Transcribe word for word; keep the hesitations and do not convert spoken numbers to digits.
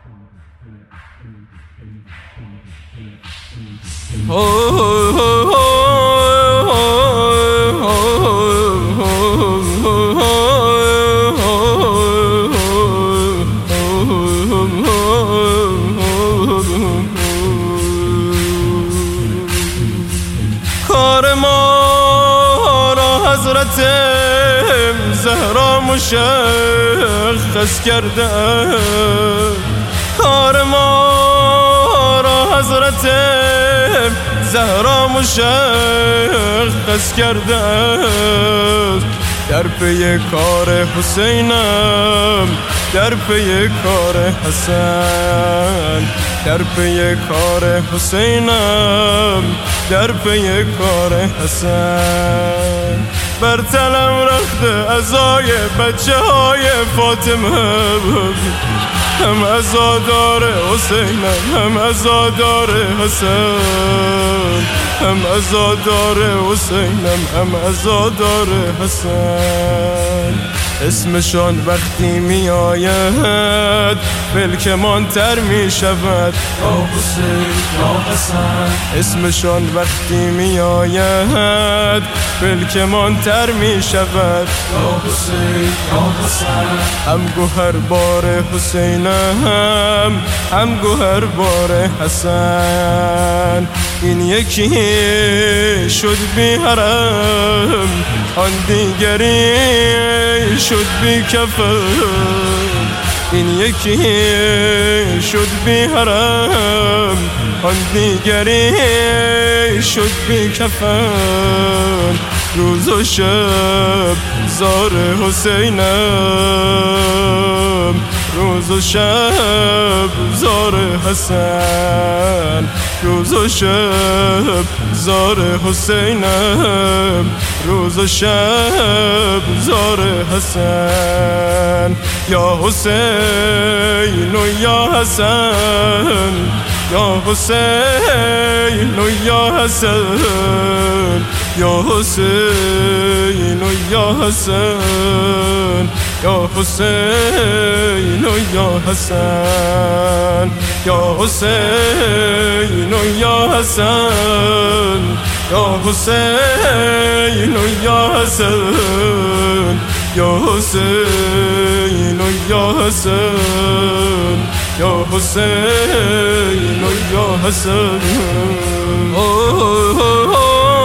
کار ما را حضرت زهرا مشخص کرده، کار ما را حضرت زهرا مشخص کرده، در پی کار حسینم، در پی کار حسن، در پی کار حسینم، در پی کار حسن. بر تنم رخت عزای بچه های فاطمه، هم عزادار حسینم، هم عزادار حسن، هم عزادار حسینم، هم عزادار حسن. اسمشان وقتی می آید بلکمان تر می شود، یا حسین یا حسن. اسمشان وقتی می آید بلکمان تر می شود، یا حسین یا حسن. هم گوهر بار حسینم، هم گوهر بار حسن. این یکی شد بی حرم، آن دیگری شد بی کفن. این یکی شد بی حرم، آن دیگری شد بی کفن. روز و شب زار حسینم، روز و شب زار حسن، روز و شب زار حسینم، روز و شب زار حسن. یا حسین و یا حسن، یا حسین و یا حسن، یا حسین و یا حسن، یا حسین و یا حسن، یا حسین و یا حسن، یا حسین و یا حسن، یا حسین و یا حسن، یا حسین و یا حسن.